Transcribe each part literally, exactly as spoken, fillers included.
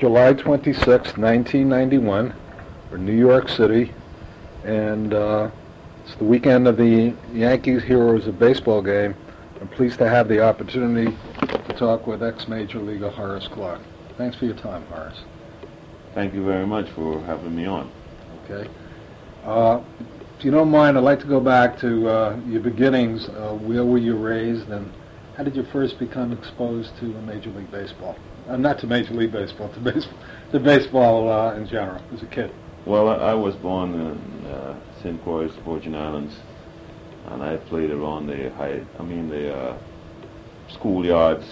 July twenty-sixth, nineteen ninety-one. We're in New York City, and uh, it's the weekend of the Yankees Heroes of Baseball game. I'm pleased to have the opportunity to talk with ex-Major Leaguer Horace Clarke. Thanks for your time, Horace. Thank you very much for having me on. Okay. Uh, if you don't mind, I'd like to go back to uh, your beginnings. Uh, where were you raised, and how did you first become exposed to Major League Baseball? Uh, not to Major League Baseball, to baseball, to baseball uh, in general, as a kid. Well, I, I was born in uh, Saint Croix, Virgin Islands, and I played around the high, I mean the uh, schoolyards,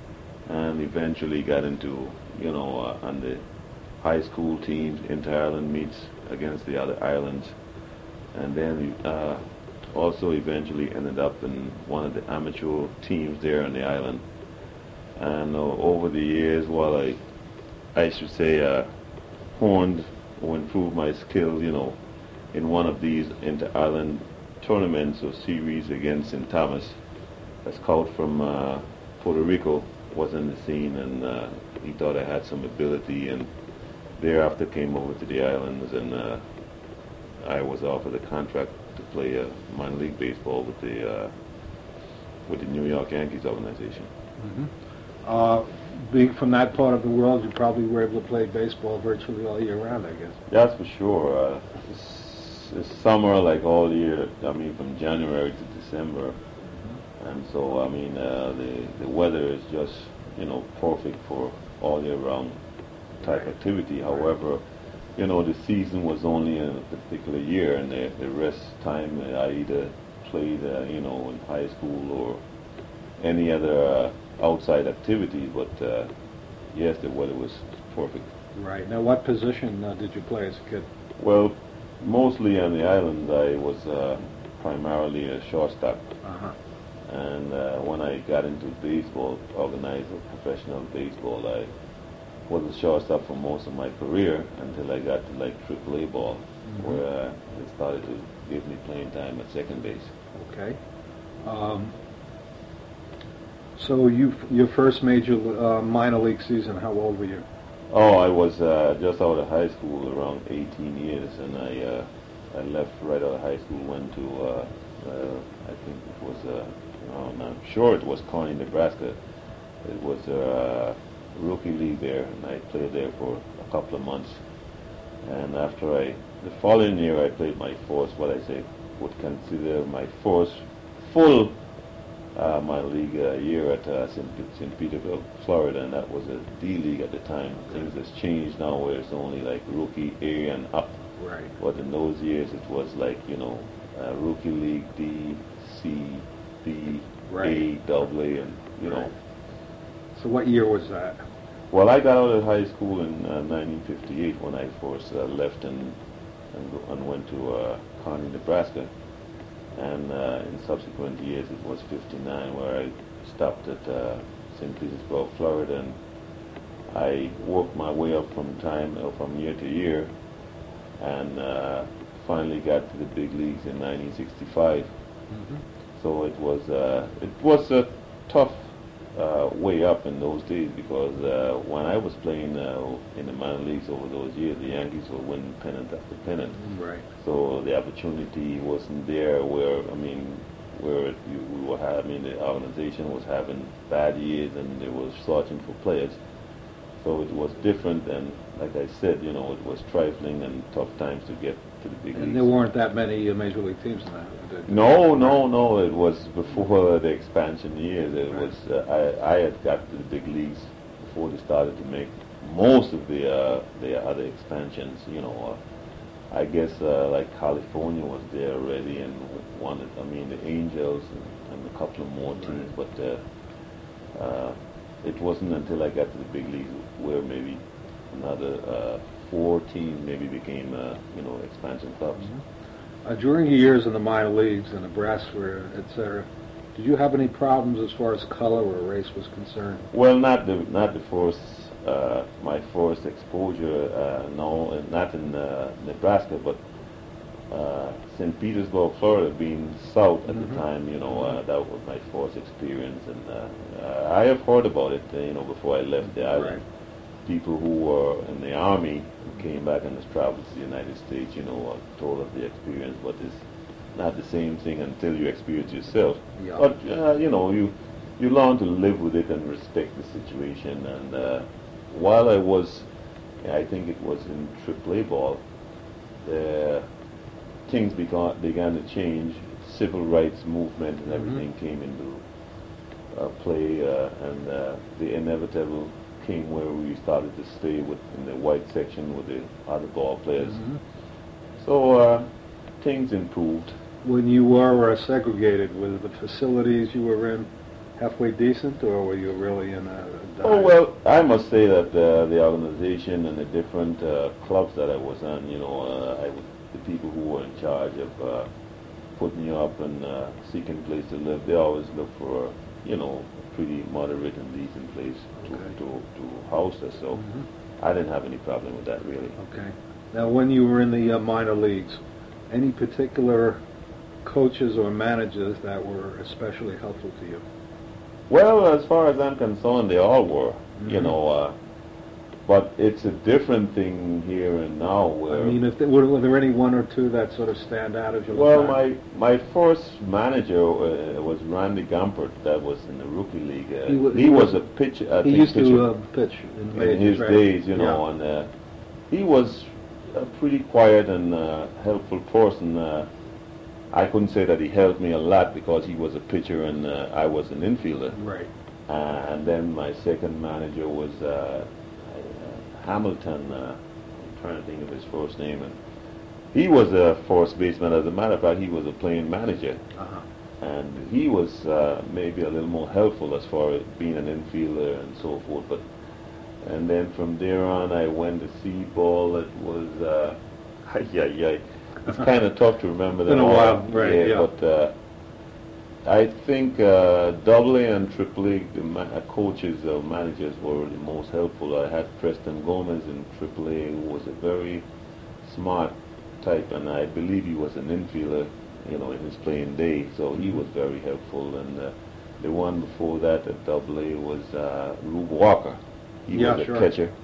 and eventually got into, you know, uh, on the high school teams, inter-island meets against the other islands, and then uh, also eventually ended up in one of the amateur teams there on the island. And uh, over the years, while I, I should say, uh, honed or improved my skills, you know, in one of these inter-island tournaments or series against Saint Thomas, a scout from uh, Puerto Rico was in the scene, and uh, he thought I had some ability, and thereafter came over to the islands, and uh, I was offered a contract to play uh, minor league baseball with the uh, with the New York Yankees organization. Mm-hmm. Uh, being from that part of the world, you probably were able to play baseball virtually all year round, I guess. That's for sure. Uh, it's, it's summer like all year. I mean, from January to December, mm-hmm. and so I mean, uh, the the weather is just, you know, perfect for all year round type activity. However, you know, the season was only in a particular year, and the, the rest time I either played, uh, you know, in high school or any other uh, outside activity. But uh, yes, the weather was perfect. Right. Now, what position uh, did you play as a kid? Well, mostly on the island, I was uh, primarily a shortstop. Uh-huh. And uh, when I got into baseball, organized professional baseball, I was a shortstop for most of my career until I got to like triple A ball, mm-hmm. where uh, they started to give me playing time at second base. Okay. Um, so you, your first major uh, minor league season, how old were you? Oh, I was uh, just out of high school, around eighteen years, and I uh, I left right out of high school, went to uh, uh, I think it was uh, I'm sure it was Kearney, Nebraska. It was a uh, rookie league there, and I played there for a couple of months. And after I, the following year, I played my first, what I say, would consider my first full uh, minor league uh, year at uh, Saint Petersburg, Florida, and that was a D league at the time. Things has changed now, where it's only like rookie A and up. Right. But in those years, it was like, you know, uh, rookie league D, C, B, right. A, double A, and you right. know. So what year was that? Well, I got out of high school in uh, nineteen fifty-eight when I first uh, left and and, go, and went to uh, Kearney, Nebraska. And uh, in subsequent years, it was fifty-nine where I stopped at uh, Saint Petersburg, Florida, and I worked my way up from time uh, from year to year, and uh, finally got to the big leagues in nineteen sixty-five. Mm-hmm. So it was uh, it was a tough uh, way up in those days, because uh, when I was playing uh, in the minor leagues over those years, the Yankees were winning pennant after pennant. Right. So the opportunity wasn't there. Where I mean, where you, we were having, I mean, the organization was having bad years, and they was searching for players. So it was different, and like I said, you know, it was trifling and tough times to get to the big leagues. And there weren't that many uh, major league teams in that. No, no, no. It was before the expansion years. It right. was uh, I, I had got to the big leagues before they started to make most of the uh, the other expansions. You know, uh, I guess uh, like California was there already, and wanted. I mean, the Angels and, and a couple of more teams, right. but uh, uh, it wasn't until I got to the big leagues where maybe another uh, four teams maybe became uh, you know expansion clubs. Mm-hmm. Uh, during your years in the minor leagues in Nebraska, et cetera, did you have any problems as far as color or race was concerned? Well, not the not the first uh, my first exposure. Uh, no, not in uh, Nebraska, but uh, Saint Petersburg, Florida, being south at mm-hmm. the time. You know, uh, that was my first experience, and uh, uh, I have heard about it. Uh, you know, before I left the island. Right. people who were in the Army who came back and has traveled to the United States, you know, uh, told of the experience, but it's not the same thing until you experience yourself. Yeah. But, uh, you know, you, you learn to live with it and respect the situation. And uh, while I was, I think it was in triple A ball, the things began, began to change. Civil rights movement and everything mm-hmm. came into uh, play, uh, and uh, the inevitable came where we started to stay with in the white section with the other ball players. Mm-hmm. So uh, things improved. When you were uh, segregated, were the facilities you were in halfway decent, or were you really in a, a Oh, well, I must say that uh, the organization and the different uh, clubs that I was on, you know, uh, I was, the people who were in charge of uh, putting you up and uh, seeking a place to live, they always look for, you know, a pretty moderate and decent place to, okay. to, to house us. So mm-hmm. I didn't have any problem with that, really. Okay. Now, when you were in the uh, minor leagues, any particular coaches or managers that were especially helpful to you? Well, as far as I'm concerned, they all were, mm-hmm. you know, uh, but it's a different thing here and now. Where I mean, if there, were, were there any one or two that sort of stand out as you look Well, back? my my first manager uh, was Randy Gumpert. That was in the rookie league. Uh, he, was, he, he was, was a pitcher. I he think used pitcher to uh, pitch in, in his right? days, you know, yeah. and uh, he was a pretty quiet and uh, helpful person. Uh, I couldn't say that he helped me a lot because he was a pitcher and uh, I was an infielder. Right. Uh, and then my second manager was uh, uh, Hamilton. Uh, I'm trying to think of his first name. And he was a first baseman. As a matter of fact, he was a playing manager. Uh-huh. And he was uh, maybe a little more helpful as far as being an infielder and so forth. But and then from there on, I went to see ball. It was uh, yeah, yeah. It's kind of tough to remember them all. Been a while, right? Yeah, yeah. But uh, I think uh, Double A and Triple A, the ma- uh, coaches or managers were the most helpful. I had Preston Gomez in Triple A, who was a very smart type, and I believe he was an infielder, you know, in his playing day. So he was very helpful. And uh, the one before that at Double A was uh, Rube Walker. He yeah, was a sure. catcher.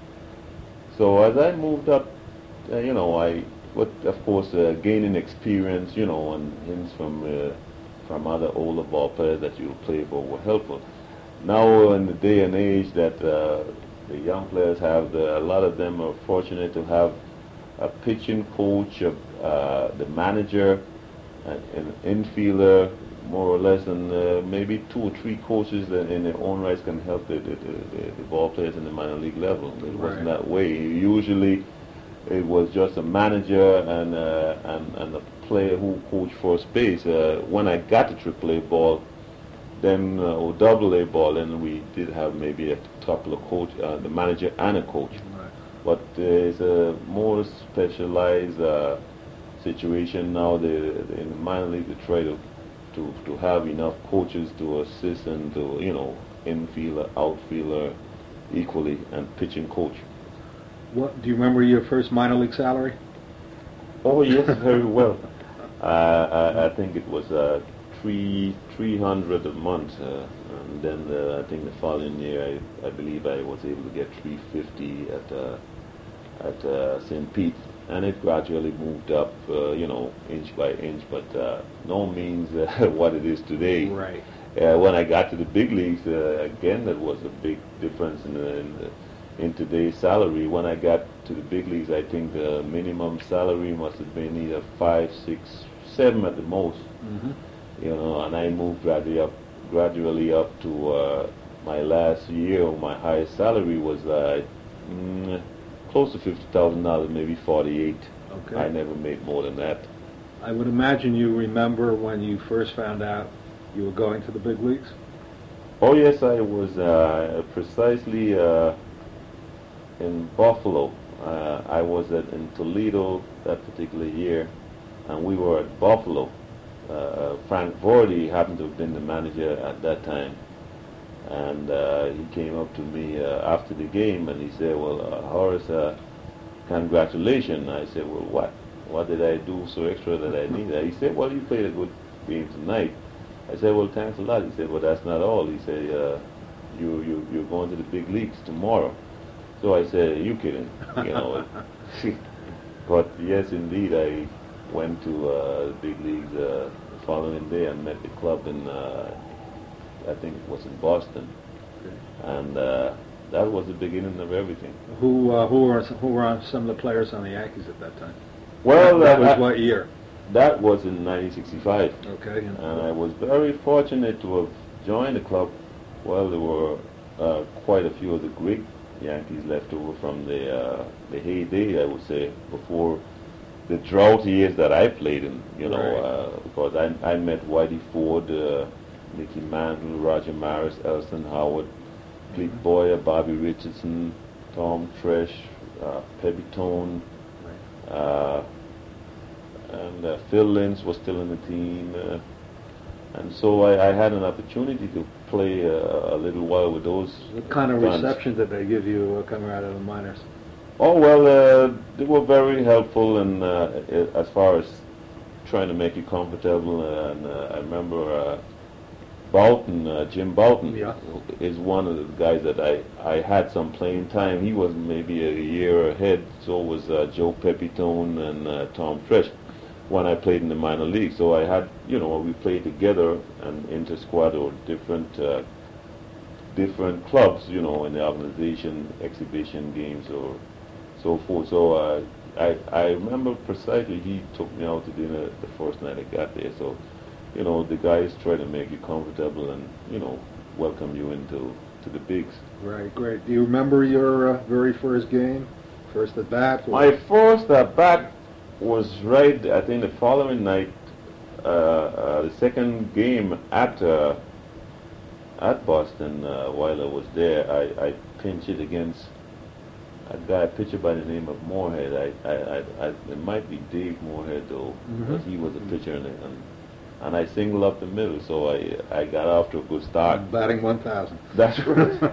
So as I moved up, uh, you know, I. But of course, uh, gaining experience, you know, and hints from uh, from other older ball players that you play for were helpful. Now, in the day and age that uh, the young players have, the, a lot of them are fortunate to have a pitching coach, a, uh, the manager, an, an infielder, more or less, and uh, maybe two or three coaches that in their own rights can help the, the, the, the ball players in the minor league level. It wasn't right. that way. Usually, it was just a manager and uh, and and a player who coached first base. Uh, when I got to Triple A ball, then uh, or Double A ball, then we did have maybe a couple of coach, uh, the manager and a coach. Right. But uh, it's a more specialized uh, situation now. The, the in the minor league, they try to, to to have enough coaches to assist and to you know infielder, outfielder, equally, and pitching coach. What, do you remember your first minor league salary? Oh yes, very well. Uh, I, I think it was uh, three three hundred a month, uh, and then uh, I think the following year, I, I believe I was able to get three fifty at uh, at uh, Saint Pete, and it gradually moved up, uh, you know, inch by inch, but uh, no means uh, what it is today. Right. Uh, when I got to the big leagues, uh, again, that was a big difference in the. In the in today's salary. When I got to the big leagues, I think the minimum salary must have been either five, six, seven at the most. Mm-hmm. You know, and I moved gradually up, gradually up to uh, my last year. My highest salary was uh, mm, close to fifty thousand dollars, maybe forty-eight. Okay. I never made more than that. I would imagine you remember when you first found out you were going to the big leagues. Oh yes, I was uh, precisely. Uh, In Buffalo, uh, I was at, in Toledo that particular year, and we were at Buffalo. Uh, Frank Vordy happened to have been the manager at that time, and uh, he came up to me uh, after the game and he said, "Well, uh, Horace, uh, congratulations." I said, "Well, what? What did I do so extra that I need that?" He said, "Well, you played a good game tonight." I said, "Well, thanks a lot." He said, "Well, that's not all." He said, uh, "You you you're going to the big leagues tomorrow." So I said, you kidding, you know. But yes, indeed, I went to uh, the big leagues uh, the following day and met the club in, uh, I think it was in Boston. Okay. And uh, that was the beginning of everything. Who uh, who were who were on some of the players on the Yankees at that time? Well, that uh, was I- what year? that was in nineteen sixty-five. Okay. And I was very fortunate to have joined the club. Well, there were uh, quite a few of the great Yankees left over from the uh, the heyday, I would say, before the drought years that I played in. You know, Right. uh, because I I met Whitey Ford, uh, Mickey Mantle, Roger Maris, Elston Howard, Clete Mhm. Boyer, Bobby Richardson, Tom Tresh, uh, Pebby Tone. Uh, and uh, Phil Lynch was still in the team, uh, and so I, I had an opportunity to play uh, a little while with those. What kind of guns. reception did they give you uh, coming out of the minors? Oh well, uh, they were very helpful, and uh, i- as far as trying to make you comfortable. And uh, I remember uh, Boughton, uh, Jim Boughton, Yeah. is one of the guys that I, I had some playing time. He was maybe a year ahead. So was uh, Joe Pepitone and uh, Tom Fresh when I played in the minor league. So I had, you know, we played together and inter-squad or different uh, different clubs, you know, in the organization, exhibition games or so forth. So uh, I I remember precisely he took me out to dinner the first night I got there. So, you know, the guys try to make you comfortable and, you know, welcome you into to the bigs. Right, great. Do you remember your uh, very first game, first at bat? or- My first at bat was right, I think, the following night, uh, uh, the second game at uh, at Boston. Uh, while I was there, I, I pinched it against a guy, a pitcher by the name of Moorhead. I, I, I, I it might be Dave Moorhead though, Mhm. because he was a pitcher, and, and and I singled up the middle, so I I got off to a good start. Batting one thousand. That's right.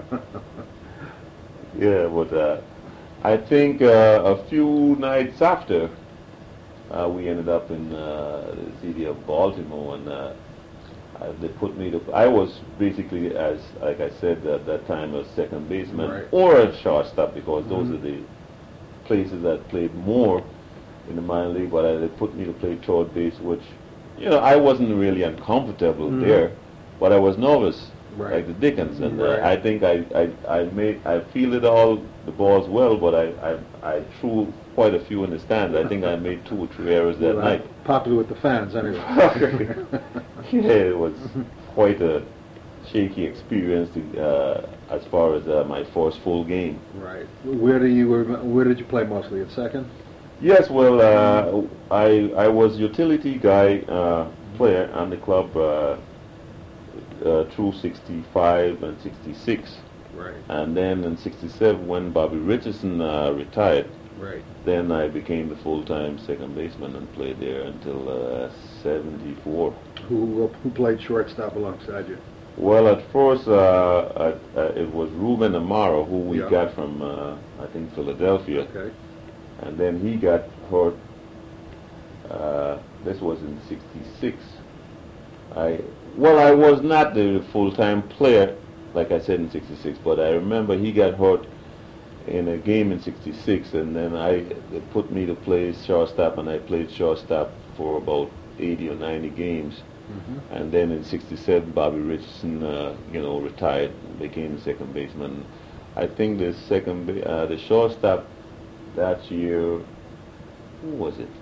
Yeah, but uh, I think uh, a few nights after, uh, we ended up in uh, the city of Baltimore, and uh, uh, they put me to. I was basically, as like I said at that time, a second baseman Right. or a shortstop, because those Mhm. are the places that played more in the minor league. But uh, they put me to play third base, which, you know, I wasn't really uncomfortable Mhm. there, but I was nervous, Right. like the Dickens, and Right. uh, I think I, I, I made I fielded all the balls well, but I, I I threw quite a few in the stands. I think I made two or three errors that Well, night. Popular with the fans, anyway. Yeah, it was quite a shaky experience to, uh, as far as uh, my first full game. Right. Where do you where did you play mostly? At second? Yes, well, uh, I I was utility guy uh, player on the club uh, uh, through sixty-five and sixty-six, Right. and then in sixty-seven when Bobby Richardson uh, retired, Right. then I became the full-time second baseman and played there until uh, seventy-four. Who uh, who played shortstop alongside you? Well, at first, uh, uh, uh, it was Ruben Amaro, who we Yeah. got from, uh, I think, Philadelphia. Okay. And then he got hurt. Uh, this was in sixty-six. I Well, I was not the full-time player, like I said, in sixty-six, but I remember he got hurt in a game in sixty-six, and then I they put me to play shortstop, and I played shortstop for about eighty or ninety games. Mm-hmm. And then in sixty-seven, Bobby Richardson, uh, you know, retired, became the second baseman. I think the second, ba- uh, the shortstop that year, who was it?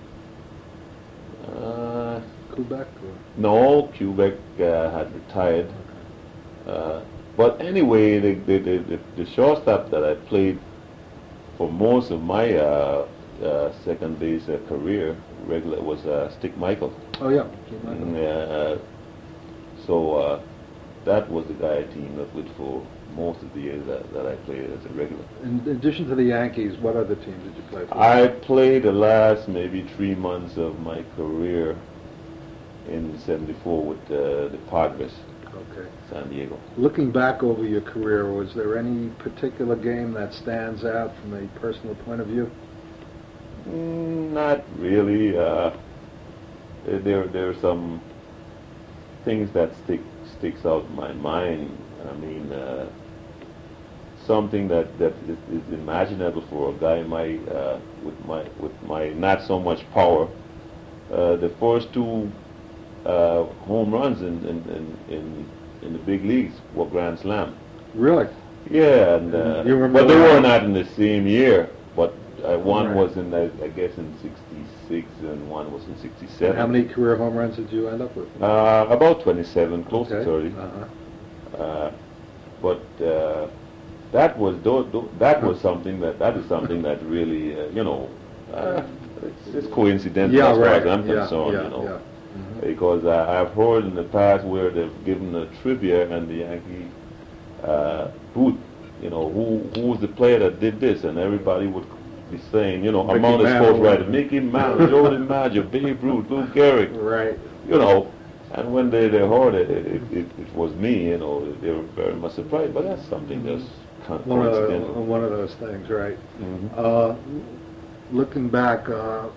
Uh, Kubek? Or? no, Kubek uh, had retired. Uh, but anyway, the, the, the, the, the shortstop that I played for most of my uh, uh, second base uh, career regular was uh, Stick Michael. Oh yeah. Keep my- Mm, uh, so uh, that was the guy I teamed up with for most of the years that, that I played as a regular. In addition to the Yankees, what other teams did you play for? I played the last maybe three months of my career in seventy-four with uh, the Padres, Okay. San Diego. Looking back over your career, was there any particular game that stands out from a personal point of view? Mm, not really. Uh, there, there are some things that stick sticks out in my mind. I mean, uh, something that, that is, is imaginable for a guy my uh, with my with my not so much power. Uh, the first two uh, home runs in in, in in in the big leagues were grand slam. Really? Yeah, and uh, You remember but they that? were not in the same year. But uh, one Right. was in I, I guess in sixty-six and one was in sixty-seven. How many career home runs did you end up with? Uh, about twenty-seven, close Okay. to thirty. Uh-huh. Uh, but uh, that was tho- tho- that was something that that is something that really uh, you know uh, it's, it's coincidental Yeah, as far right. as I'm Yeah, concerned, yeah, you know, yeah. Mhm. because uh, I've heard in the past where they've given a trivia and the Yankee uh, booth, you know, who who was the player that did this, and everybody would be saying, you know, Mickey among the Mantle. sports writers, Mickey Mantle, Joe DiMaggio, Babe Ruth, Lou Gehrig, Right. you know. And when they, they heard it it, it, it, it was me, you know, they were very much surprised. But that's something that's kind of One of, the, coincidental. one of those things, right? Mhm. Uh, looking back, uh,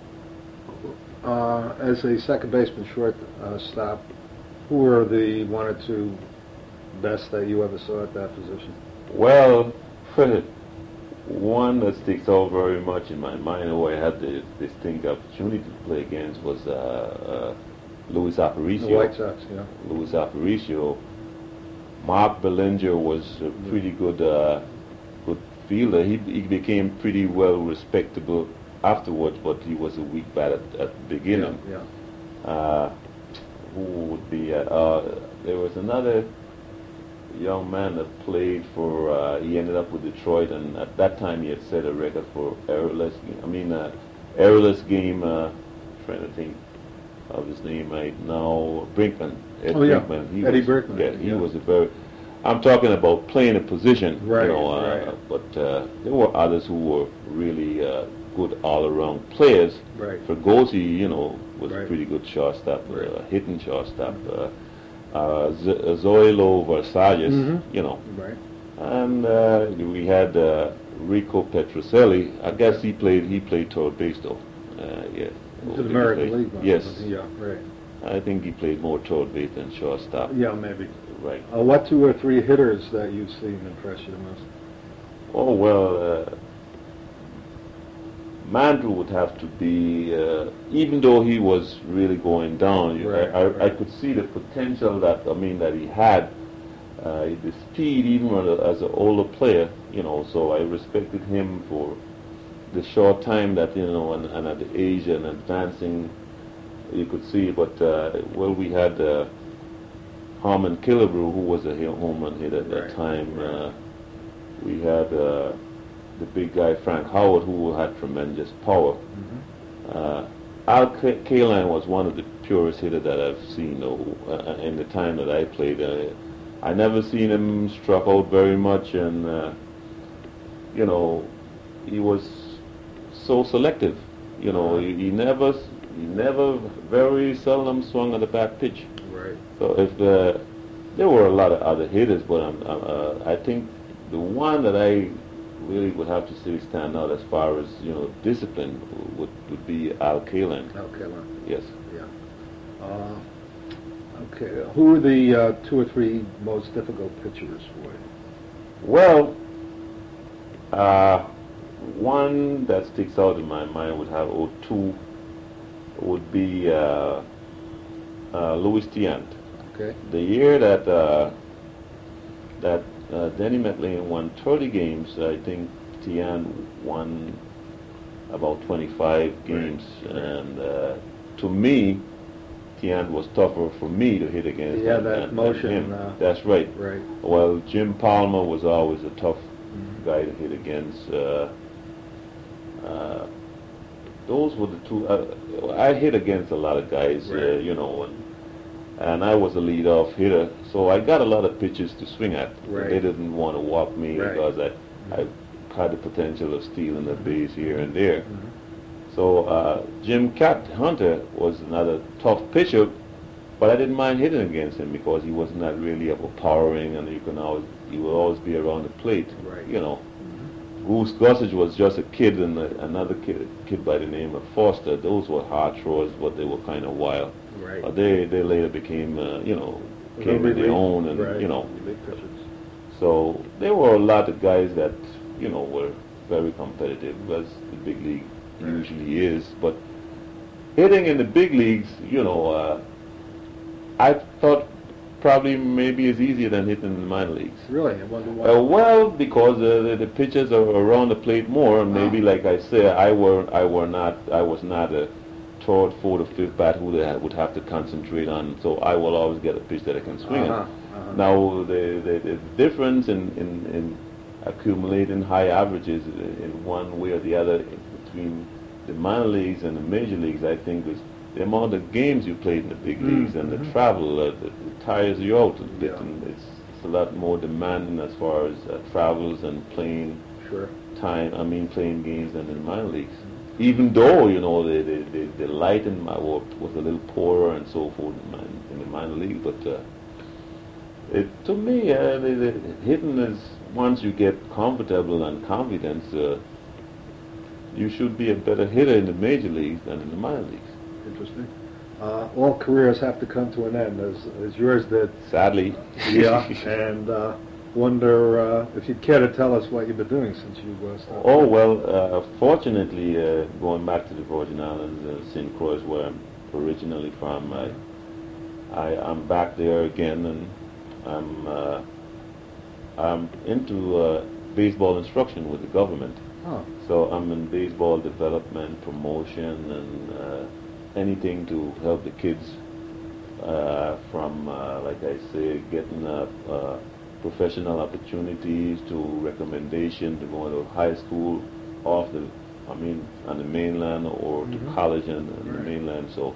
uh, as a second baseman short uh, stop, who were the one or two best that you ever saw at that position? Well, one that sticks out very much in my mind, who I had the distinct opportunity to play against, was uh, uh, Luis Aparicio. The White Sox, yeah. Luis Aparicio. Mark Bellinger was a pretty good, uh, good fielder. He, he became pretty well respectable afterwards, but he was a weak bat at, at the beginning. Yeah, Uh, who would be? Uh, uh, there was another young man that played for. Uh, he ended up with Detroit, and at that time he had set a record for errorless. I mean, uh, errorless game. Uh, trying to think of his name right now. Brinkman. Ed Oh, yeah. Brinkman. He Eddie was, Brinkman, Yeah, he yeah. was a very. I'm talking about playing a position. Right, You know, uh, right. but uh, there were others who were really uh, good all-around players. Right. Fergosi, you know, was Right. a pretty good shortstop, Right. uh, hitting shortstop. Uh, uh, Z- Zoilo Versalles, Mhm. you know, right. and uh, we had uh, Rico Petroselli. I guess he played he played third base though. Uh, yeah. To the American played- League. one, Yes, wasn't he? Yeah, right. I think he played more third base than shortstop. Yeah, maybe. Right. Uh, what two or three hitters that you've seen impress you the most? Oh well, uh, Mantle would have to be, uh, even though he was really going down. you- Right, I, I, I right. could see the potential that I mean that he had, uh, the speed even as a- as an older player. You know, so I respected him for the short time that you know, and, and at the age and advancing, you could see. But uh, well, we had uh, Harmon Killebrew, who was a hi- home run hit at that Right, time. right. Uh, we had uh, the big guy Frank Howard, who had tremendous power. Mm-hmm. Uh, Al K- Kaline was one of the purest hitters that I've seen though, uh, in the time that I played. Uh, I never seen him struck out very much, and uh, you know, he was so selective. You know, he, he never, he never, very seldom swung at the back pitch. Right. So if uh, there were a lot of other hitters, but I'm, I'm, uh, I think the one that I really would have to say stand out as far as you know discipline would would be Al Kaline. Okay, well, Yes. yeah. Uh, okay, who are the uh, two or three most difficult pitchers for you? Well, uh, one that sticks out in my mind would have or two would be uh, uh, Louis Tiant. Okay. The year that uh, that uh, Denny McLean won thirty games, I think Tian won about twenty-five games, right. and uh, to me, Tian was tougher for me to hit against. He had than- that than- than motion, him. uh, That's right. Right. Well, Jim Palmer was always a tough Mhm. guy to hit against. Uh, uh, those were the two. Uh, I hit against a lot of guys, uh, Right. you know, and and I was a leadoff hitter, so I got a lot of pitches to swing at. Right. They didn't want to walk me Right. because I, I had the potential of stealing the base here and there. Mhm. So uh, Jim Cat Hunter was another tough pitcher, but I didn't mind hitting against him because he was not really overpowering, and you can always he would always be around the plate. Right. You know, Mhm. Goose Gossage was just a kid, and a, another kid, kid by the name of Foster. Those were hard throws, but they were kind of wild. Right. Uh, they they later became uh, you know The came in big their league- own, and right. you know. Big pitchers. So there were a lot of guys that, you know, were very competitive, as the big league usually is. But hitting in the big leagues, you know, uh, I thought probably maybe is easier than hitting in the minor leagues. Really? I wonder why. Uh, well, because uh, the, the pitchers are around the plate more, and maybe, like I said, I were I were not I was not a third, fourth, or fifth bat who they would have to concentrate on. So I will always get a pitch that I can swing Uh-huh, at. uh-huh. Now the, the the difference in, in, in accumulating high averages in one way or the other between the minor leagues and the major leagues, I think, is the amount of games you played in the big leagues and the travel uh, that it tires you out a bit, Yeah. and it's, it's a lot more demanding as far as uh, travels and playing Sure. time. I mean, playing games than in the minor leagues. Even though, you know, the the, the, the light in my work was a little poorer and so forth in, my, in the minor league, but uh, it to me, uh, the, the hitting is, once you get comfortable and confidence, uh, you should be a better hitter in the major leagues than in the minor leagues. Interesting. Uh, all careers have to come to an end, as, as yours did. Sadly. Yeah. And uh, wonder uh, if you'd care to tell us what you've been doing since you uh, started. Oh, well, uh, fortunately, uh, going back to the Virgin Islands, uh, Saint Croix, where I'm originally from, I, I, I'm back there again, and I'm, uh, I'm into uh, baseball instruction with the government. Oh. So I'm in baseball development, promotion, and uh, anything to help the kids uh, from, uh, like I say, getting uh, uh, professional opportunities to recommendation to going to high school off the, I mean, on the mainland, or to Mhm. college on, on the Right. mainland. So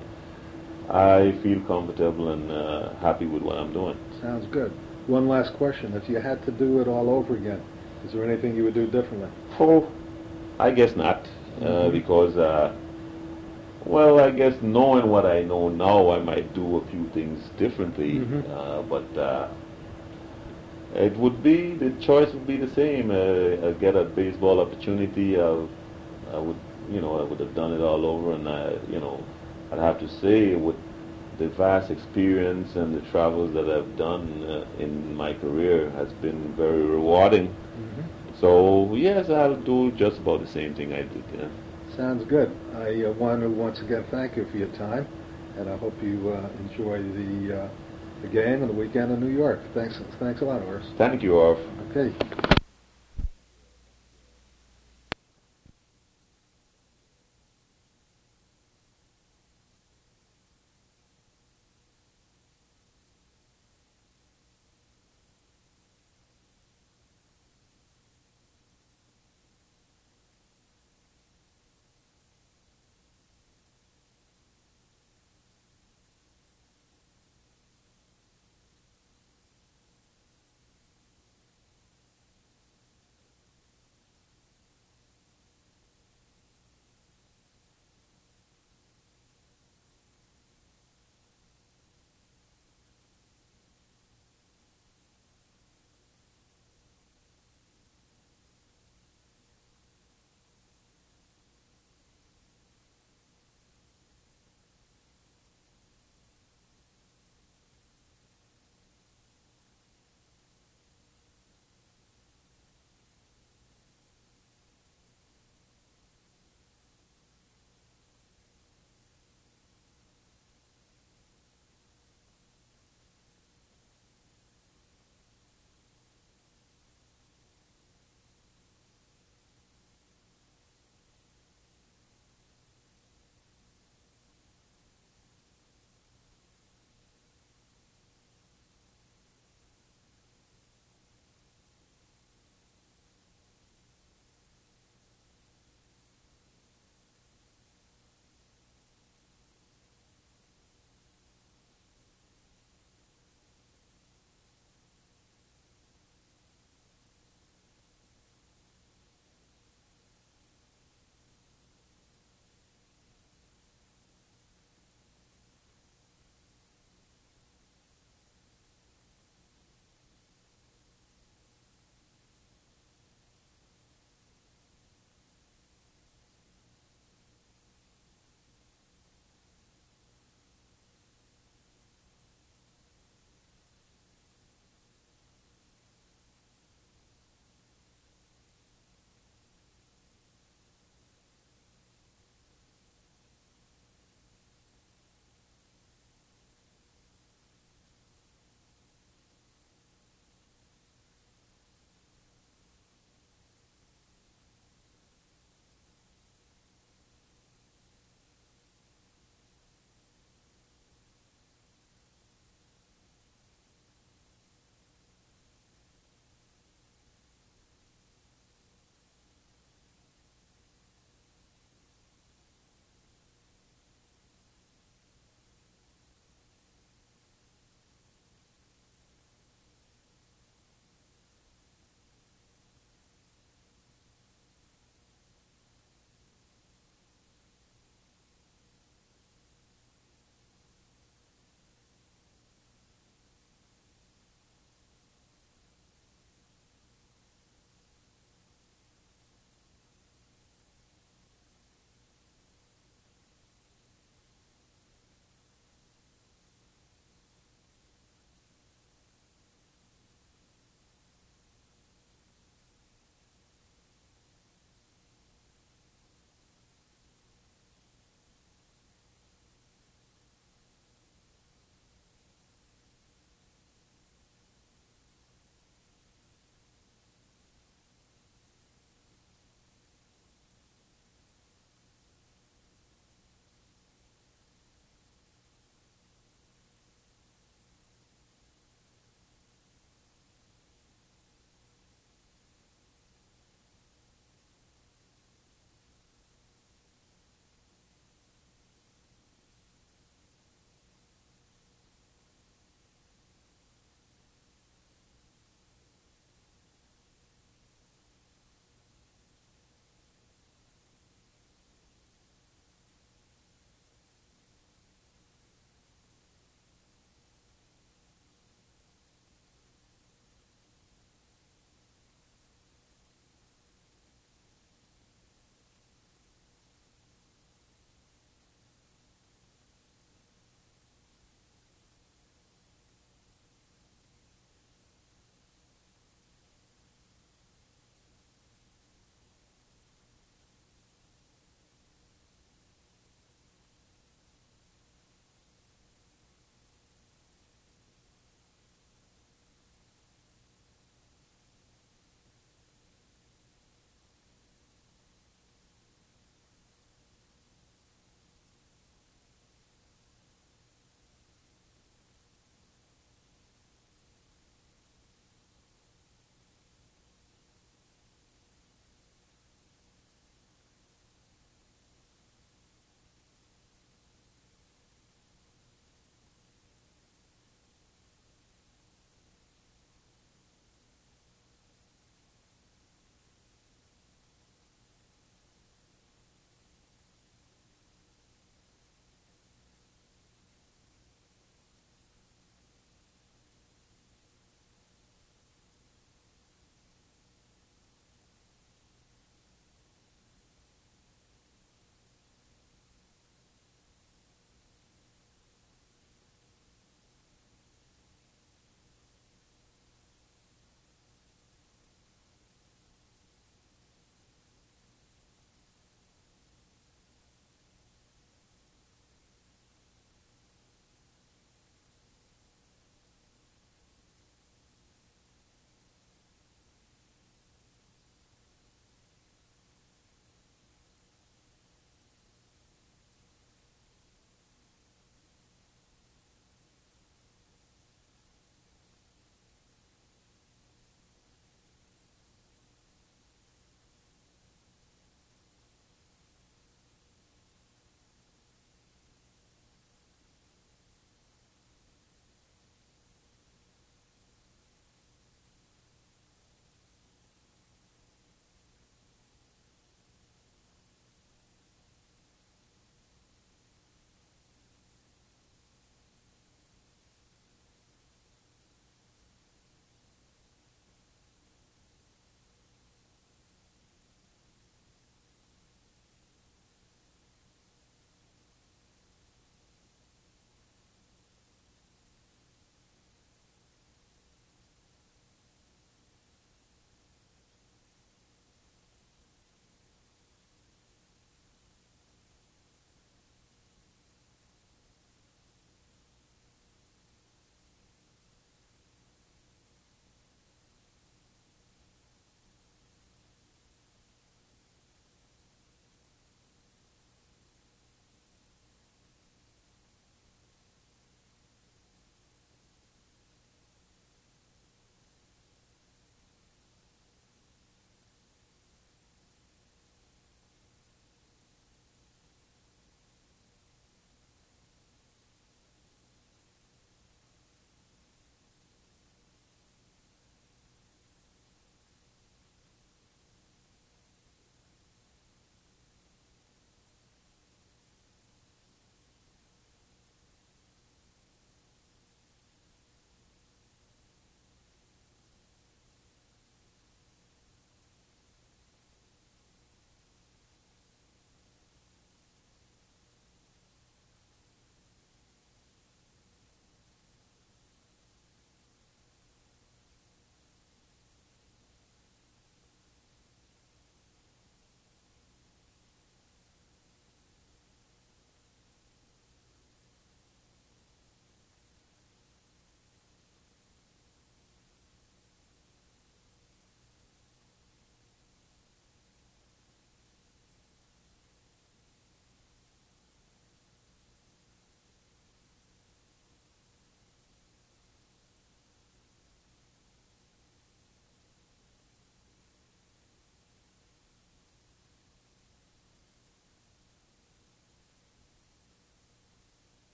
I feel comfortable and uh, happy with what I'm doing. Sounds good. One last question. If you had to do it all over again, is there anything you would do differently? Oh, I guess not, uh, Mhm. because, uh, well, I guess knowing what I know now, I might do a few things differently, Mhm. uh, but uh, it would be, the choice would be the same. Uh, I get a baseball opportunity, I'll, I would, you know, I would have done it all over, and I, you know, I'd have to say, with the vast experience and the travels that I've done uh, in my career, has been very rewarding. Mm-hmm. So yes, I'll do just about the same thing I did. Yeah. Sounds good. I uh, want to once again thank you for your time, and I hope you uh, enjoy the uh, the game and the weekend in New York. Thanks, thanks a lot, Horace. Thank you, Arf. Okay.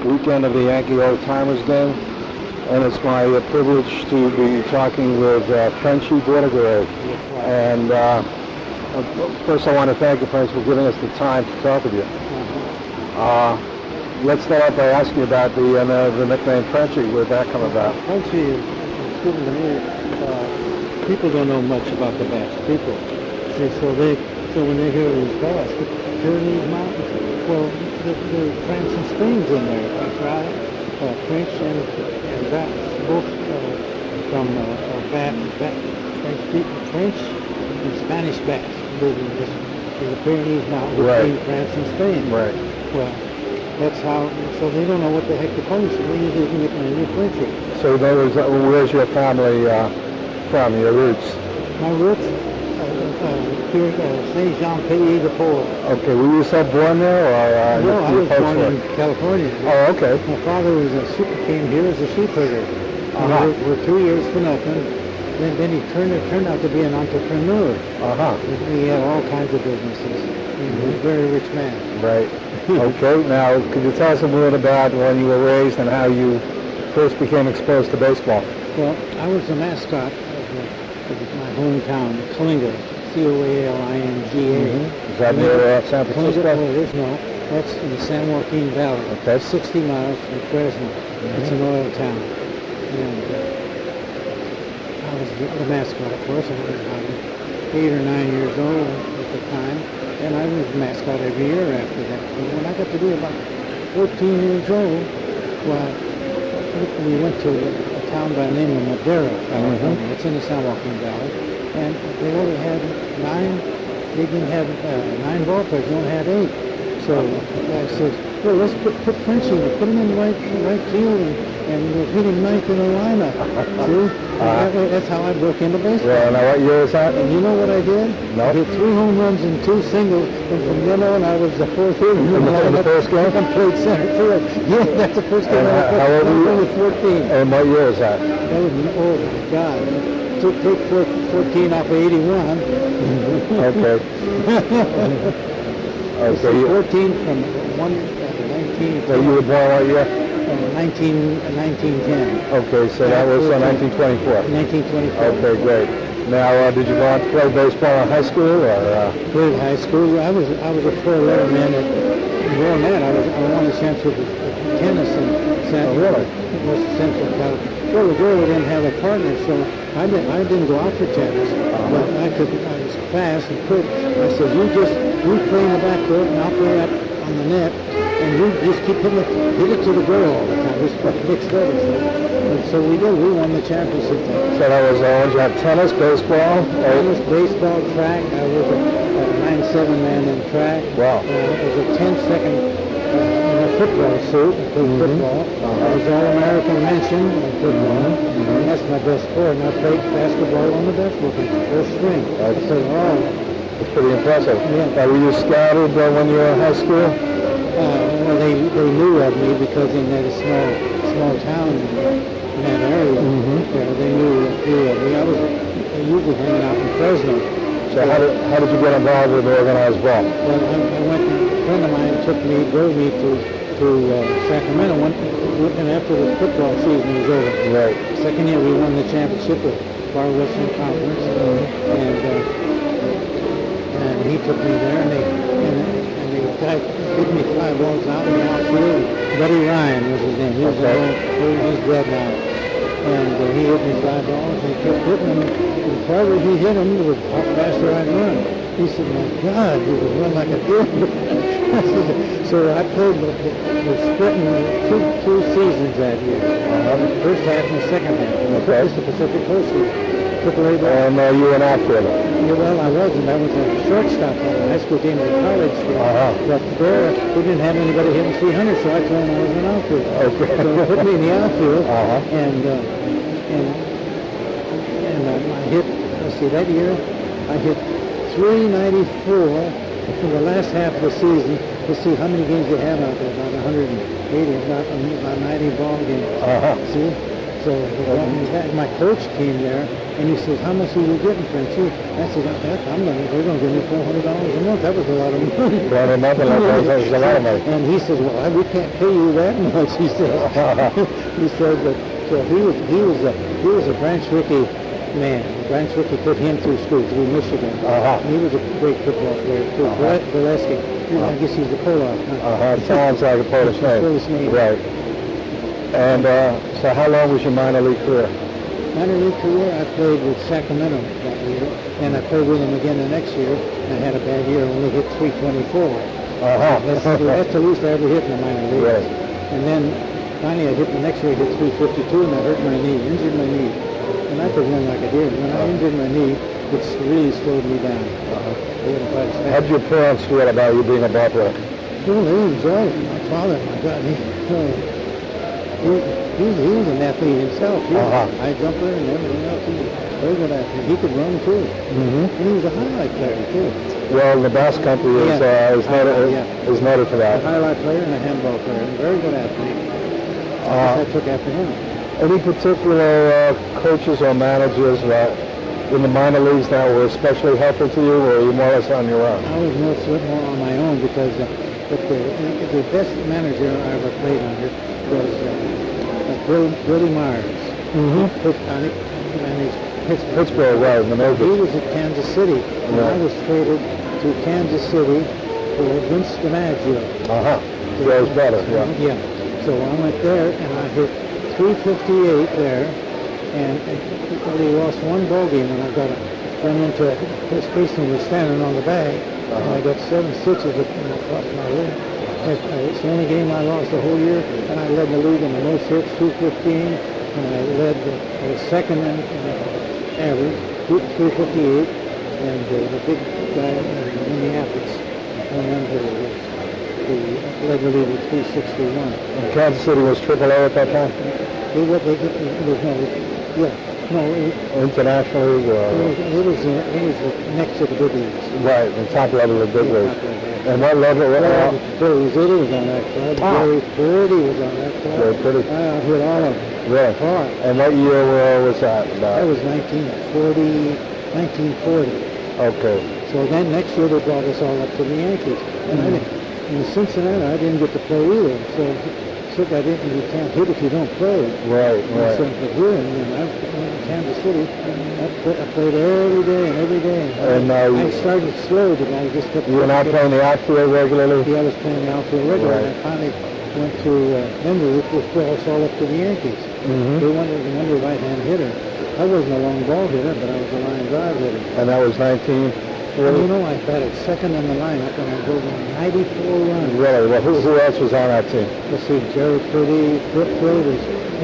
weekend of the Yankee Old Timers game, and it's my uh, privilege to be talking with uh, Frenchy Bordigrove. And uh, first I want to thank you, French, for giving us the time to talk with you. Uh, let's start off by asking you about the, uh, the nickname Frenchy. Where did that come about? Frenchy is given to me. Uh, people don't know much about the bass. People. See, so they, so when they hear these bass, Pyrenees Mountains, well, there, there are France and Spain's in there. That's right. Uh, French and, and bass, both uh, from uh, uh, bass, bass, French people, French and Spanish bass. Live in this, in the Pyrenees Mountains between Right. France and Spain. Right. Well, that's how. So they don't know what the heck to call you. So they use the nickname Frenchy. So there was, uh, where's your family uh, from, your roots? My roots, uh, uh, here at uh, Saint Jean-Pays-de-Port. Okay, were you yourself born there, or uh, No, I your was folks born were? in California. Oh, okay. My father was a sheep, came here as a sheep herder. Uh-huh. We worked for two years for nothing. Then, then he turned, it turned out to be an entrepreneur. Uh-huh. He had all kinds of businesses. He was a very rich man. Right. Okay, now, could you tell us a little about when you were raised and how you first became exposed to baseball? Well, I was the mascot of, the, of my hometown, Coalinga, C O A L I N G A. Mm-hmm. Is that near uh, San Coalinga, Francisco? well, there's no. That's in the San Joaquin Valley. Okay. sixty miles from Fresno. Mm-hmm. It's an oil town. And uh, I was the, the mascot, of course. I was about eight or nine years old at the time. And I was the mascot every year after that. But when I got to be about fourteen years old, well, we went to a town by the name of Madera, California. Mm-hmm. It's in the San Joaquin Valley. And they only had nine, they didn't have uh, nine ball players, they only had eight. So I said, well, let's put, put Frenchy in it, put him in the right, right field, and, and we'll hit him ninth in the lineup. See? Uh, that, that's how I broke into baseball. Well, now what year was that? And you know what I did? No. I hit three home runs and two singles, and from then on I was the fourth hitter in the In the- in the lineup. first game? I played center field. Yeah, that's the first game And I how- played. how old I were you? was fourteen. And what year was that? That was, oh my God. Took, took four- fourteen off of eighty-one. Okay. It's Okay. you- fourteen from one, uh, nineteen, So you were born what year? uh, nineteen, nineteen ten. Okay, so that was uh, nineteen twenty-four. nineteen twenty-four. Okay, great. Now, uh, did you go on to play baseball in high school, or? Uh, Played high school. I was I was a four-letter man. At, more than that, I was I won a championship with with tennis in San, Oh, really? West Central California. Well, the girl didn't have a partner, so I didn't I didn't go out for tennis. But I could I was fast and quick. I said, you just you play in the back court and I'll play up on the net, and you just keep hitting it, hit it to the girl all the time. Just mixed everything. And so we did. We won the championship then. so that was, uh, did you have tennis, baseball? I Or, was baseball, track. I was a, a nine seven man in track. Wow. Uh, I was a ten second uh, in a football suit. I played football. I was All-American mention in football. And that's my best sport. And I played basketball on the basketball team, first string. I played all. it's pretty impressive. Yeah. Uh, were you scouted uh, when you were in high school? Uh, well, they they knew of me because in that small small town in, in that area. Mhm. Yeah, they knew knew of me. I was usually hanging out in Fresno. So how did, how did you get involved with organized ball? Well, I, I went, a friend of mine took me, drove me to, to uh, Sacramento, one, and after the football season was over. Right. Second year we won the championship with Far Western Conference, and uh, and he took me there, and they, and, and the guy hit me five balls out in the outfield. Buddy Ryan was his name. He was Okay. an old, he's dead now. And uh, he hit me five balls, and he kept hitting them. And the farther he hit them, the faster I'd run. He said, my God, you could run like a deer. So I played the, the, the split in two, two seasons that year. Uh, the first half and the second half. And Okay. It was the Pacific Coast League. Triple A ball. And uh, you were an outfielder. Yeah, well, I wasn't. I was a shortstop on the high school team at college. School. Uh-huh. But there, we didn't have anybody hitting three hundred, so I told them I was an outfielder. Okay. So they put me in the outfield, Uh-huh. and uh, and and uh, I hit. Let's see, that year I hit three ninety-four in the last half of the season. Let's see how many games they have out there. About one hundred eighty, about, about ninety ball games. Uh-huh. See. So they brought me back. My coach came there, and he says, "How much are you getting, Frenchy?" I said, "I'm gonna, they're going to give me four hundred dollars a month." That was a lot of money. Well, nothing like that was a lot of money. And he says, "Well, we can't pay you that much." He said. He said that. So he was he was a he was a Branch Rickey man. Branch Rickey put him through school through Michigan. Uh-huh. He was a great football player too. Uh-huh. Gillespie. I guess he's the Polak. Huh? Uh-huh. Sounds like a Polish name. Polish name. Right. And uh, so how long was your minor league career? Minor league career, I played with Sacramento that year, and I played with them again the next year. I had a bad year, only hit three twenty-four. Uh-huh. That's, that's the least I ever hit in the minor league. Right. And then finally I hit the next year, I hit three fifty-two, and I hurt my knee, injured my knee. And I could run like a deer. When I injured my knee, it really slowed me down. Uh-huh. How did your parents feel about you being a ball player? Well, they enjoyed it. My father, my God, he, he, he, he was an athlete himself. He was Uh-huh. a high jumper and everything else. He was a very good athlete. He could run, too. Mm-hmm. And he was a highlight player, too. Well, the bass country is, Yeah. uh, is, noted, Uh, yeah. is noted for A that. highlight player and a handball player. A very good athlete. Uh, I took after him. Any particular uh, coaches or managers that in the minor leagues that were especially helpful to you, or were you more or less on your own? I was more, so- more on my own because uh, but the, the best manager I ever played under was uh, uh, Bill, Billy Myers. Mm-hmm. Pittsburgh, managed Pittsburgh. Pittsburgh, right, in the He majors. was at Kansas City, and I Right. was traded to Kansas City for Vince DiMaggio. Uh-huh. That was better, yeah. Yeah. So I went there, and I hit three fifty-eight there, and, and we lost one ball game, and I got a, run into a Chris Christian was standing on the bag, and I got seven stitches across my leg. It's it's the only game I lost the whole year, and I led the league in the most hits, two fifteen, and I led the, the second in, in average, three fifty-eight, and uh, the big guy in Minneapolis, I remember, the led the league with three sixty-one. And Kansas City was triple A at that time? It was, it was, it was no, yeah, no, it, International League? it Or, was, it was, uh, it was uh, next to the big leagues. right, the top level of big Yeah, league. top level. And what level? What, Well, uh, Billy Zitty was on that club. Ah. Jerry Purdy was on that club. Jerry Purdy. I hit all of them. really? Hard. And what year uh, was that That about? was nineteen forty, nineteen forty. Okay. So then next year they brought us all up to the Yankees. And I didn't, in Cincinnati, I didn't get to play either. So, so I didn't, you can't hit if you don't play. Right, And so, right. but here in, in, in Kansas City, I, play, I played every day and every day. And, uh, I started slow, but I just kept. You were not playing the outfield regularly? Yeah, I was playing the outfield regular, Right. and I finally went to uh, Denver, which was brought us all up to the Yankees. Mm-hmm. They wanted another right-hand hitter. I wasn't a long ball hitter, but I was a line drive hitter. And that was nineteen And you forty? know, I batted second in the lineup, and I drove in ninety-four runs. Really? Well, who, who else was on that team? Let's see, Jerry Purdy, Flip Phil was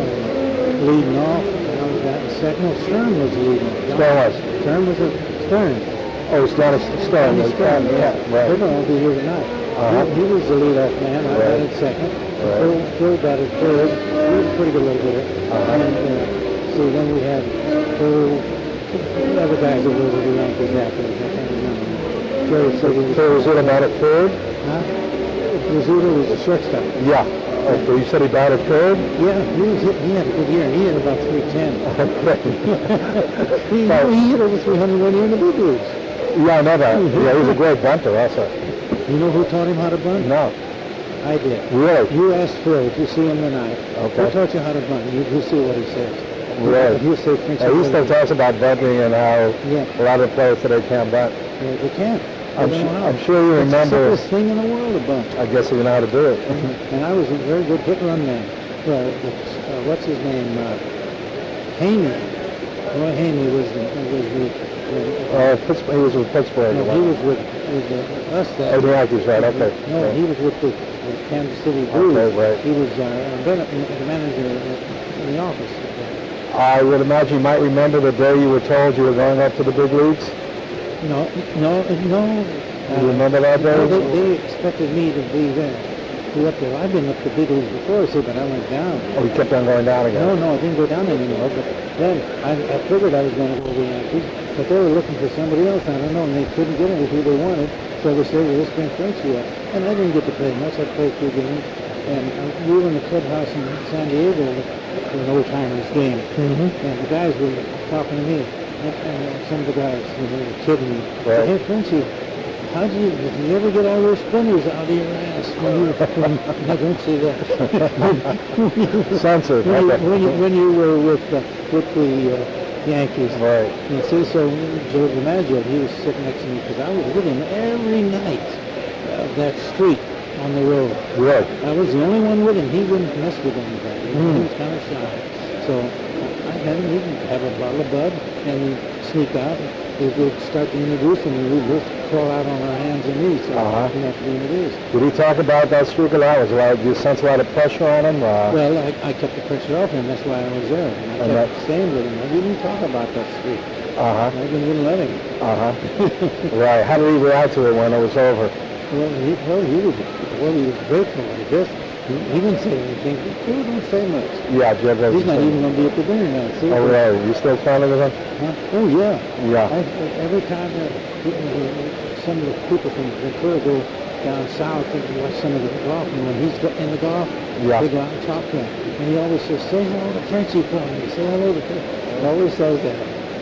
uh, leading off, and I was batting second. No, Stern was leading. Stern was. Stern was a Stern. Oh, it's Dennis Stern. Dennis Stern, yeah. Right. They're going to be here tonight. Uh-huh. He, he was the leadoff man. I Right. batted second. Right. Phil, Phil batted third. He was a pretty good little hitter. Uh-huh. And uh, so then we had Phil, the other guys that were with the Yankees after us. I can't remember. Jerry So, Purdy was. so was it about a third? Huh? Rizzuto was the shortstop. Yeah. Okay, you said he batted third? Yeah, he was hit, he had a good year. He hit about three ten. he, Right. he hit over three hundred one year in the big leagues. Yeah, I know that. Yeah, he was a great bunter also. You know who taught him how to bunt? No. I did. Really? You asked Phil if you see him tonight. Okay. Who taught you how to bunt? You, you see what he says. Really? He'll say, Prince. Uh, he still talks about bunting and how Yeah. a lot of the players today can't bunt. Yeah, they can't. They I'm, don't su- know how. I'm sure you It's remember, the simplest thing in the world to bunt. I guess you know how to do it. And I was a very good hit run man. Well, the, uh, what's his name? Uh, Haney. Roy Haney was the, was the, uh, Uh, Pittsburgh, he was with Pittsburgh. no, right? he was with, with uh, us Oh, then. the Yankees, right, okay. No, Right. he was with the, the Kansas City Blues. Okay, right. He was uh, Bennett, the manager in the office. I would imagine you might remember the day you were told you were going up to the big leagues. No, no, no. You remember that day? No, they, they expected me to be there. Be up there. I've been up to big leagues before, see, but I went down. Oh, you kept on going down again. No, no, I didn't go down anymore. But then I, I figured I was going to go to the Yankees, but they were looking for somebody else. I don't know, and they couldn't get it who they wanted. So they said, "Well, let's bring Frenchie up." And I didn't get to play much. I played two games, and uh, we were in the clubhouse in San Diego. to an old-timers game. Mm-hmm. And the guys were talking to me, and, and some of the guys, you know, were kidding me. Right. Hey, Frenchie, how do you, did you ever get all those splinters out of your ass when you, when, no, don't say that. Censored. when, you, Okay. when, you, when you were with, uh, with the uh, Yankees. Right. And see, so Joe DiMaggio, he was sitting next to me because I was with him every night of that streak on the road. Good. I was the only one with him. He wouldn't mess with anybody. Mm. He was kind of shy. So I had him, he'd have a bottle of Bud, and we'd sneak out. We'd, we'd start to introduce him, and we'd just crawl out on our hands and knees. So Uh-huh. we have to be introduced. Did he talk about that streak a lot? Was a lot, did you sense a lot of pressure on him? Uh, Well, I, I kept the pressure off him. That's why I was there. And I And kept that- staying with him. I didn't talk about that streak. uh-huh. I didn't even let him. Uh-huh. Right. How did he react to it when it was over? Well, he, well, he was, well, he was grateful, I guess. He, he didn't say anything. He don't say much. Yeah, Joe doesn't He's not say- even going to be at the dinner now. See? Oh, really? You still friendly with him? Huh? Oh, yeah. Yeah. I, every time uh, he- he- some of the people from Ventura go down south and watch some of the golf, and when he's go- in the golf, Yeah. they go out and talk to him. And he always says, say hello to Frenchie for me. Say hello to Frenchie. He always says that.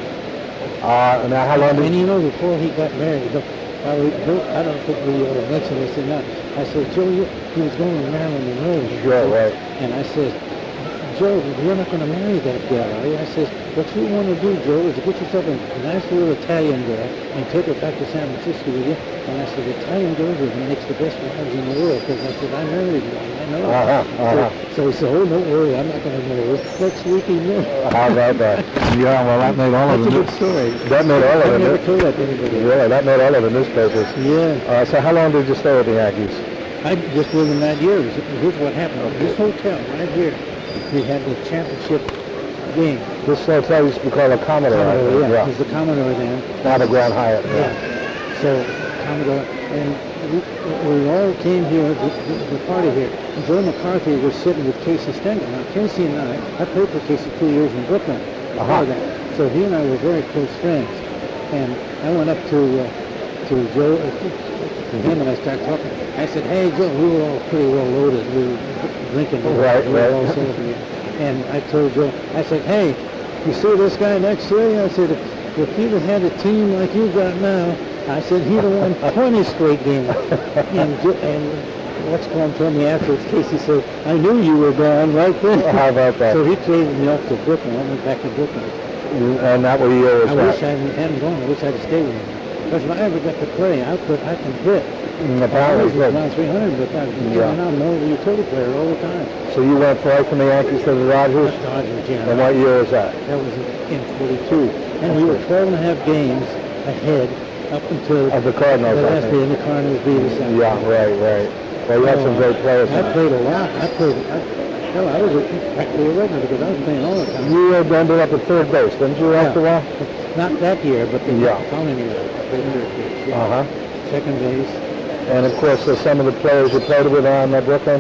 Uh, and now how long And did you know, before he got married, look, I, would, I don't think we uh, mentioned this or not. I said, Joe, you, he was going to Marilyn Monroe. Sure, right. And I said, Joe, you're not going to marry that girl, are you? I said, what you want to do, Joe, is to get yourself a nice little Italian girl and take her back to San Francisco with you. And I said, Italian girls are makes the best wives in the world. Because I said, I married one. I know. Uh-huh, uh-huh. So, so he said, oh, don't worry, I'm not going to marry her. Next week he knew. How about that? Yeah, well, that made all of That's a the good story. That made all of I it. never told that to anybody. Really, that made all of the newspapers. Yeah. Uh, so how long did you stay with the Yankees? I just with him that year. Here's what happened. This hotel right here, we had the championship game. This hotel used to be called a Commodore. I Commodore, think, yeah. It was the Commodore then. Now the Grand Hyatt. Yeah. Yeah. So Commodore, and we, we all came here, the, the, the party here. And Joe McCarthy was sitting with Casey Stengel. Now Casey and I, I played for Casey two years in Brooklyn before Uh-huh. that. So he and I were very close friends. And I went up to uh, to Joe, uh, to him, and I started talking. I said, hey, Joe, we were all pretty well loaded. We were drinking. Right, we were right. all celebrating. And I told Joe, I said, hey, you see this guy next to you? I said, if, if he'd have had a team like you got now, I said, he'd have won twenty straight games. And, Jo- and what's going to tell me afterwards, Casey said, I knew you were gone right then. How about that? So he traded me off to Brooklyn. I went back to Brooklyn. And that was year was I what? wish I hadn't gone. I wish I'd stayed with him. Because if I ever got to play, I could, I can hit. Mm, I apparently was good. around three hundred, but I was Yeah. going out more of a utility player all the time. So you went right from the Yankees to the Dodgers? Dodgers, yeah. And what year was that? That was in forty-two. And we were twelve and a half games ahead up until Of the Cardinals, the I last think. day, and the Cardinals beat us out. Yeah, right, right. Well, you had some great players. I in it. played a lot. I played, I, hell, I was a, practically a regular because I was playing all the time. You uh, ended up at third base, didn't you, after a while? Not that year, but the Yeah. following year. I played third base. Yeah. Uh-huh. Second base. And, of course, uh, some of the players you played with on uh, Brooklyn?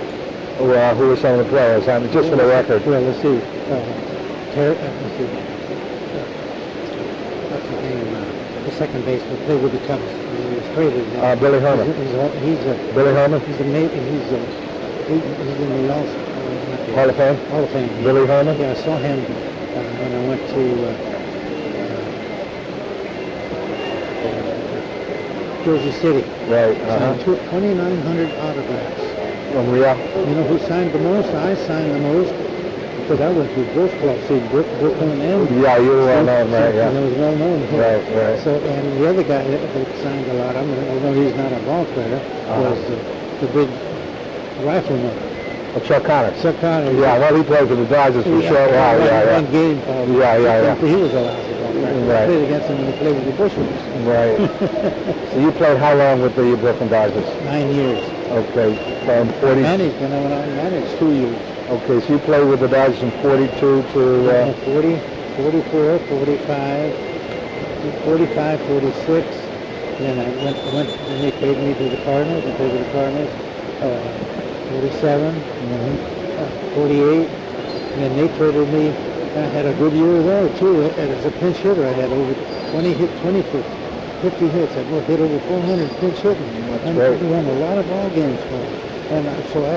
Well, who were some of the players? I mean, just for the record. Well, let's see. Uh, Ter- uh, let's see. Uh, what's his name? Uh, the second baseman played with the Cubs. He was traded. Uh, Billy Herman. He's, he's, a- he's a Billy Herman? He's a mate. He's a he, he's in the All, uh, Hall of Fame? Hall of Fame. Billy Herman? Yeah, I saw him uh, when I went to uh, uh, Jersey City. Right, Signed uh-huh. twenty-nine hundred autographs. Um, yeah. You know who signed the most? I signed the most because I went through both clubs, see Brook, Brooklyn and Yeah, you were well known, right, And I yeah. was well known. Right, right. So, and the other guy that, that signed a lot, I mean, although he's not a ball player, Uh-huh. was uh, the big rifleman, Uh, Chuck Connor. Chuck Connor. Yeah, well, he played for the Dodgers for a short while, one, yeah, one yeah. game. Uh, Yeah, yeah, yeah. He was a lousy ball player. Right. I played against him when he played with the Bushwicks. Right. So you played how long with the Brooklyn Dodgers? Nine years. Okay, from forty. Managed, and I went out and managed two years. Okay, so you played with the Dodgers from forty-two to. Uh, forty, forty-four, forty-five, forty-five, forty-six. Then I went, went, then they paid me to the Cardinals. I played with the Cardinals. Uh, forty-seven, uh, forty-eight. And then they traded me. I had a good year there too. And as a pinch hitter, I had over twenty hit, twenty for fifty hits. I hit over four hundred pinch hitting. That's and great. I won a lot of ball games for them. And uh, so I asked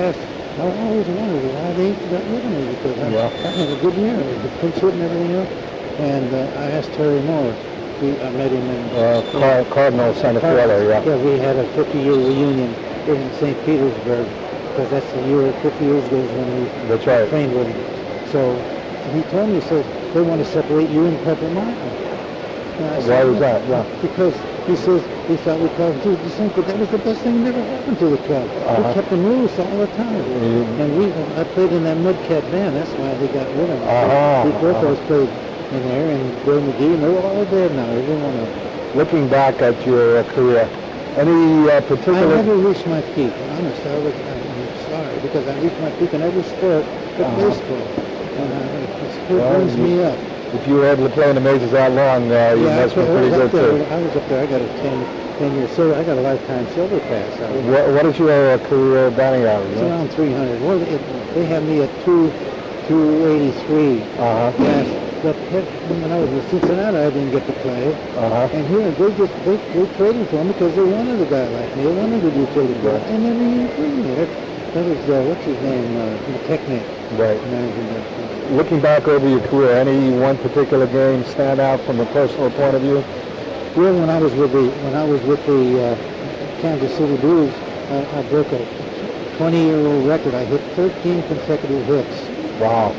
I always wondered why they got rid of me because I, Yeah. I had a good year, the pinch hit and everything else. And uh, I asked Terry Moore. We, I met him in Uh, Car- Cardinal Santa Fiorella, yeah. Yeah, we had a fifty-year reunion in Saint Petersburg because that's the year, fifty years ago is when we That's right. trained with him. So he told me, he says, they want to separate you and Pepper Martin. And I Why said, was that? Yeah. Because he says, he thought we caused too distinct, but that was the best thing that ever happened to the club. Uh-huh. We kept them loose all the time. Mhm. And we, I played in that Mudcat band, that's why they got rid of me. Uh-huh. We both Uh-huh. of us played in there, and Bill McGee, and they're all dead now, every one of them. Looking back at your uh, career, any uh, I particular... never reached my peak. Honest, I was, I'm sorry, because I reached my peak in every sport but Uh-huh. baseball. And uh, it still Well, brings you- me up. If you were able to play in the majors that long, uh, you Yeah, I, must be played- I pretty was good up there. too. I was up there. I got a ten, ten year silver. I got a lifetime silver pass. I was What, what is your uh, career batting average? it's huh? around three hundred. Well, it, they had me at two, two eighty-three. Uh-huh. Yes, but heck, when I was in Cincinnati, I didn't get to play. Uh-huh. And here they just they they traded for him because they wanted a guy like me. They wanted a utility guy, Right. and then they included me. That, that was uh, what's his name, uh, McKechnie, Right. managing that. Uh, Looking back over your career, any one particular game stand out from a personal point of view? Well, when I was with the when I was with the uh, Kansas City Blues, I, I broke a twenty-year-old record. I hit thirteen consecutive hits. Wow.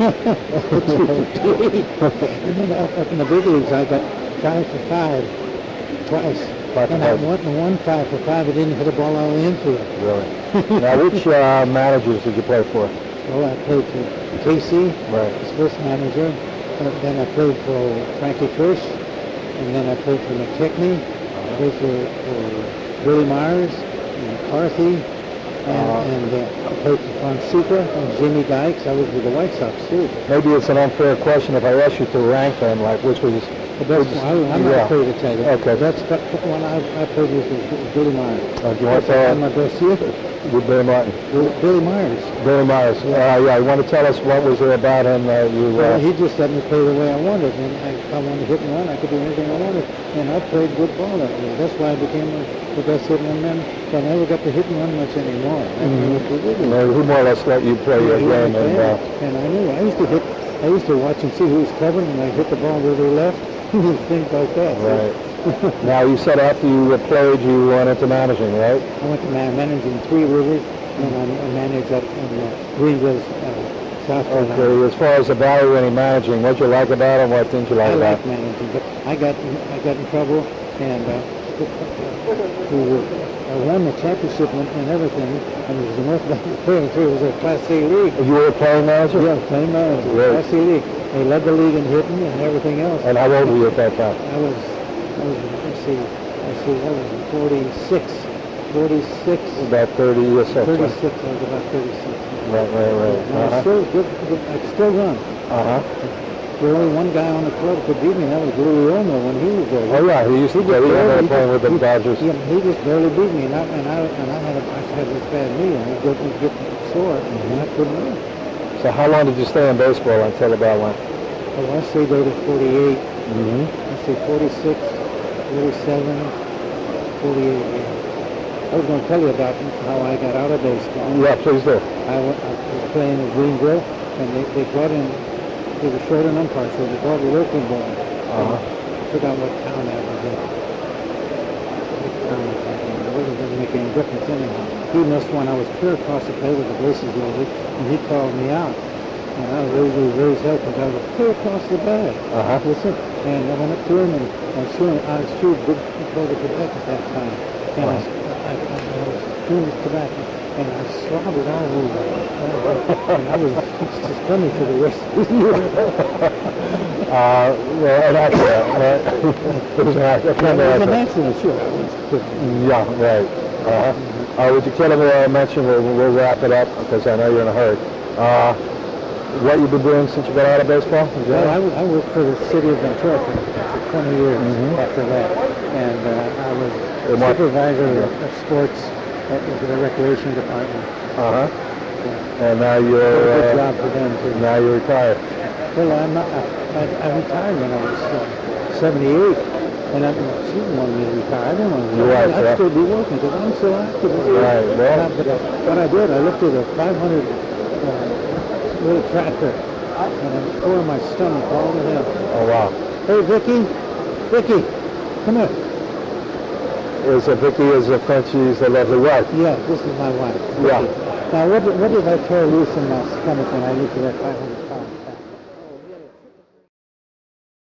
And then up, up in the big leagues, I got five for five twice. Five for and I five. won, won five for five. I didn't hit a ball out of the infield. Really? Now, which uh, managers did you play for? Well, I played for Casey, Right. his first manager. Uh, then I played for Frankie Kirsch. And then I played for McKechnie. I played for, for Billy Myers and McCarthy. And, Uh-huh. and uh, I played for Fonseca and Jimmy Dykes. I was with the White Sox, too. Maybe it's an unfair question if I ask you to rank them, like which was... The best which- one, I'm yeah. not afraid to tell you. Okay. The best one I, I played with was Billy Myers. Uh, do you want to That's tell my best year. with Billy Martin? Bill- Billy Myers. Billy Myers. Uh, yeah, you want to tell us what was there about him that you... Well, Uh, he just let me play the way I wanted, and I, if I wanted to hit and run, I could do anything I wanted, and I played good ball that way. That's why I became the best hitting man. So I never got to hit and run much anymore. I Mhm. what they did. you know, who more or less let you play your Yeah, he let game? me And, play uh, it. And I knew I used to hit. I used to watch and see who was covering, and I hit the ball where they left, things like that. right. Now, you said after you uh, played, you went into managing, right? I went to man managing Three Rivers, and I, I managed up in uh, Greenville, uh, South Carolina. Okay, as far as evaluating managing, what you like about it, what didn't you like I about like managing, but I got I got in trouble, and uh, we were, I won the championship and, and everything, and it was the North Dakota Playing Three. It was a Class A league. it? You were a playing manager? Yeah, playing manager, Right. Class A league. They led the league in hitting and everything else. And how old were you at that time? I was, I was, let's see, let's see, I was forty-six, forty-six, About thirty years old. thirty-six. I was about thirty-six. Right, right, right. And I Uh-huh. still, good, good, I could still run. Uh-huh. There was only one guy on the club could beat me, and that was Louis Romo when he was there. Oh, yeah, he used to play. He ended up playing with the he- Dodgers. Yeah, he just barely beat me, and I and I and I had a, I had this bad knee, and I get get sore, and I couldn't run. So how long did you stay in baseball until about when? Oh, I stayed there to forty-eight. Mm-hmm. I say forty-six, forty-seven, forty-eight. Yeah. I was going to tell you about how I got out of baseball. Yeah, please do. I, went, I was playing in Greenville, and they, they brought in, they were short an umpire, so they brought a local boy. Uh-huh. I forgot what town that was in. What town was that in? It wasn't going to make any difference anyhow. He missed one. I was clear across the plate with the bases loaded, and he called me out. And I was really, really helped because I was clear across the bag. Uh-huh. Listen, and I went up to him, and I was shooting, I was shooting big bag of Quebec at that time. And I, I, I, I was doing this tobacco, and I slobbered all over. And I was suspended for the rest of the year. Uh, well, an accident, right? It was an accident. It was an accident. accident, sure. I was, Yeah, right. Uh-huh. Uh, would you care to uh, mention, we'll, we'll wrap it up because I know you're in a hurry, uh, what you've been doing since you got out of baseball? Is that- well, I, w- I worked for the city of Ventura for, for twenty years Mhm. after that. And uh, I was And what- supervisor of, of sports at the recreation department. Uh-huh. Yeah. And now Did a you're, good uh, job for them, too. now you're retired. Well, I'm not, I, I, I retired when I was uh, seventy-eight, And I, she wanted me to retire. I didn't want to Your retire. wife, I'd yeah. still be working because I'm so active. Right, well. And I- But uh, what I did, I lifted a five hundred uh, little tractor, and I tore my stomach all the hell. Oh, wow. Hey, Vicky, Vicky, come here. Is uh, Vicky is a Frenchie's a lovely wife. Yeah, this is my wife. Yeah. Vicky. Now, what did, what did I tear loose in my stomach when I lifted that five hundred